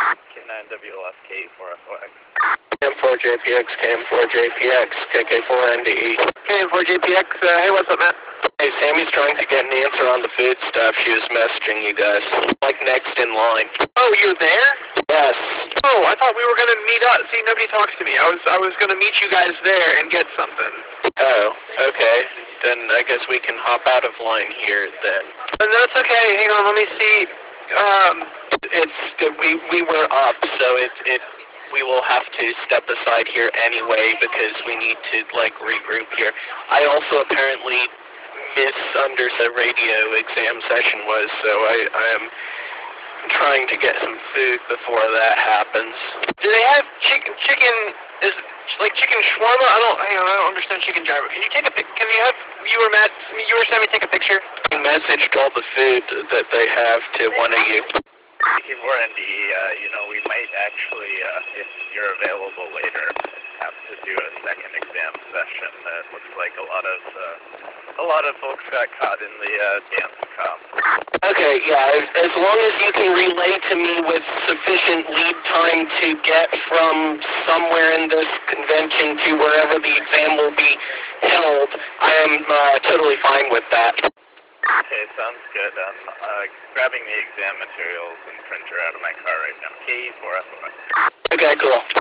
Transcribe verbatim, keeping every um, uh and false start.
K nine W L S K four F O X. K M four J P X, K M four J P X, K K four N D E. K M four J P X, uh, hey, what's up, Matt? Hey, Sammy's trying to get an answer on the food stuff. She was messaging you guys. Like next in line. Oh, you're there? Yes. Oh, I thought we were going to meet up. See, nobody talks to me. I was I was going to meet you guys there and get something. Oh, okay. Then I guess we can hop out of line here then. And that's okay. Hang on, let me see. Um, It's, we, we were up, so it, it, we will have to step aside here anyway because we need to, like, regroup here. I also apparently misunderstood the radio exam session was, so I, I am trying to get some food before that happens. do they have chicken, chicken, is like chicken shawarma? I don't, hang on, I don't understand chicken gyro. Can you take a pic, can you have, you or Matt, you or Sammy take a picture? I messaged all the food that they have to one of you. K K four N D E, uh, you know, we might actually, uh, if you're available later, have to do a second exam session. Uh, it looks like a lot of, uh, a lot of folks got caught in the, uh, dance com. Okay, yeah, as, as long as you can relay to me with sufficient lead time to get from somewhere in this convention to wherever the exam will be held, I am uh, totally fine with that. Okay, sounds good. I'm, uh, grabbing the exam materials and printer out of my car right now. K four F O X. Okay, cool.